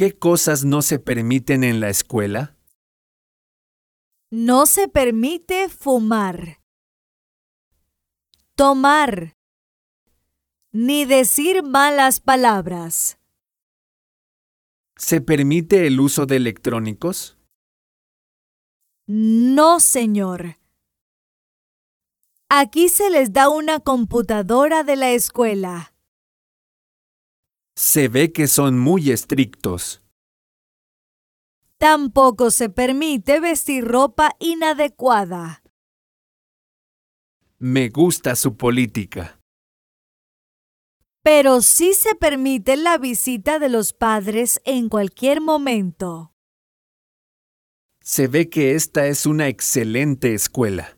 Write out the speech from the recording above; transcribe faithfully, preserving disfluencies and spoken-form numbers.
¿Qué cosas no se permiten en la escuela? No se permite fumar, tomar, ni decir malas palabras. ¿Se permite el uso de electrónicos? No, señor. Aquí se les da una computadora de la escuela. Se ve que son muy estrictos. Tampoco se permite vestir ropa inadecuada. Me gusta su política. Pero sí se permite la visita de los padres en cualquier momento. Se ve que esta es una excelente escuela.